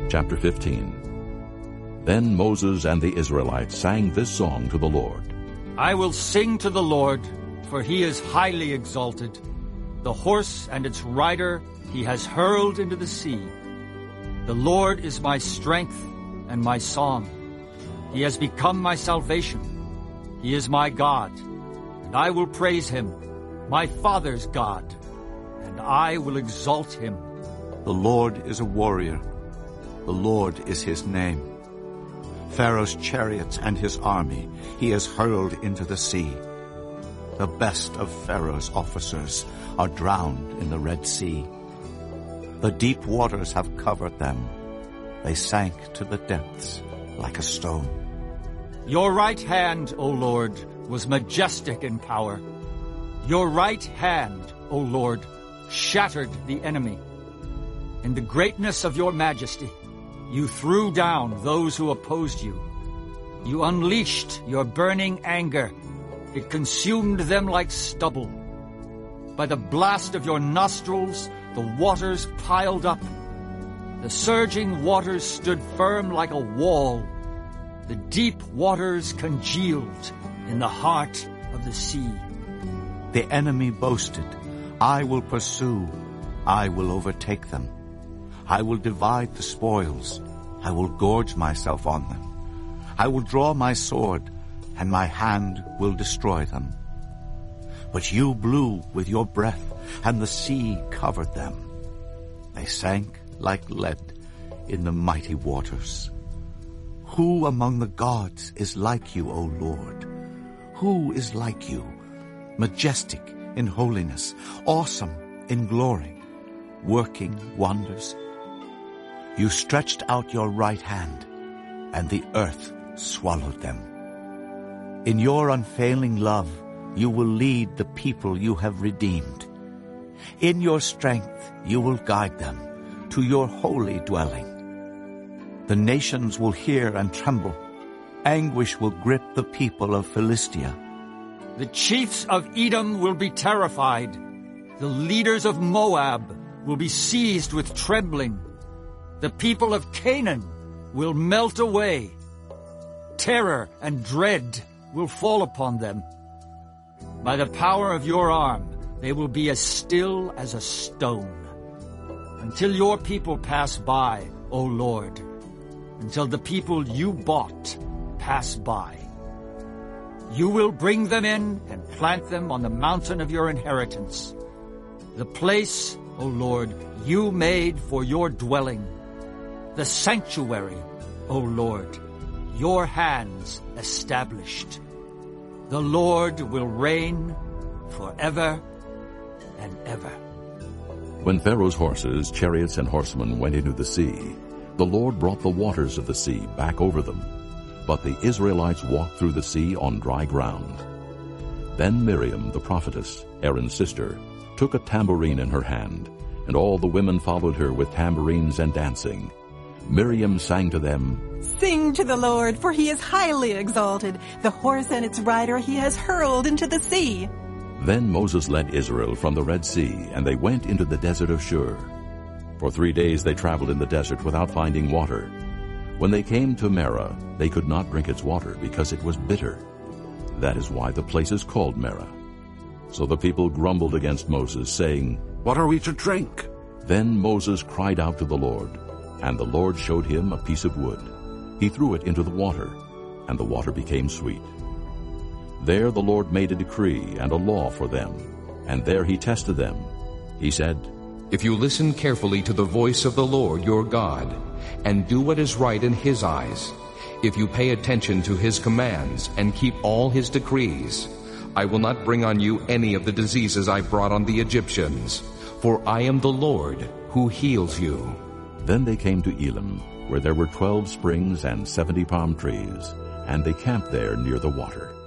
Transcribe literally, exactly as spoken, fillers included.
Chapter fifteen. Then Moses and the Israelites sang this song to the Lord. I will sing to the Lord, for he is highly exalted. The horse and its rider he has hurled into the sea. The Lord is my strength and my song. He has become my salvation. He is my God, and I will praise him, my father's God, and I will exalt him. The Lord is a warrior. The Lord is his name. Pharaoh's chariots and his army he has hurled into the sea. The best of Pharaoh's officers are drowned in the Red Sea. The deep waters have covered them. They sank to the depths like a stone. Your right hand, O Lord, was majestic in power. Your right hand, O Lord, shattered the enemy. In the greatness of your majesty, you threw down those who opposed you. You unleashed your burning anger. It consumed them like stubble. By the blast of your nostrils, the waters piled up. The surging waters stood firm like a wall. The deep waters congealed in the heart of the sea. The enemy boasted, I will pursue, I will overtake them. I will divide the spoils, I will gorge myself on them. I will draw my sword, and my hand will destroy them. But you blew with your breath, and the sea covered them. They sank like lead in the mighty waters. Who among the gods is like you, O Lord? Who is like you, majestic in holiness, awesome in glory, working wonders? You stretched out your right hand, and the earth swallowed them. In your unfailing love, you will lead the people you have redeemed. In your strength, you will guide them to your holy dwelling. The nations will hear and tremble. Anguish will grip the people of Philistia. The chiefs of Edom will be terrified. The leaders of Moab will be seized with trembling. The people of Canaan will melt away. Terror and dread will fall upon them. By the power of your arm, they will be as still as a stone. Until your people pass by, O Lord, until the people you bought pass by. You will bring them in and plant them on the mountain of your inheritance, the place, O Lord, you made for your dwelling, the sanctuary, O Lord, your hands established. The Lord will reign forever and ever. When Pharaoh's horses, chariots, and horsemen went into the sea, the Lord brought the waters of the sea back over them. But the Israelites walked through the sea on dry ground. Then Miriam, the prophetess, Aaron's sister, took a tambourine in her hand, and all the women followed her with tambourines and dancing. Miriam sang to them, Sing to the Lord, for he is highly exalted. The horse and its rider he has hurled into the sea. Then Moses led Israel from the Red Sea, and they went into the desert of Shur. For three days they traveled in the desert without finding water. When they came to Marah, they could not drink its water because it was bitter. That is why the place is called Marah. So the people grumbled against Moses, saying, What are we to drink? Then Moses cried out to the Lord, and the Lord showed him a piece of wood. He threw it into the water, and the water became sweet. There the Lord made a decree and a law for them, and there he tested them. He said, If you listen carefully to the voice of the Lord your God, and do what is right in his eyes, if you pay attention to his commands and keep all his decrees, I will not bring on you any of the diseases I brought on the Egyptians, for I am the Lord who heals you. Then they came to Elim, where there were twelve springs and seventy palm trees, and they camped there near the water.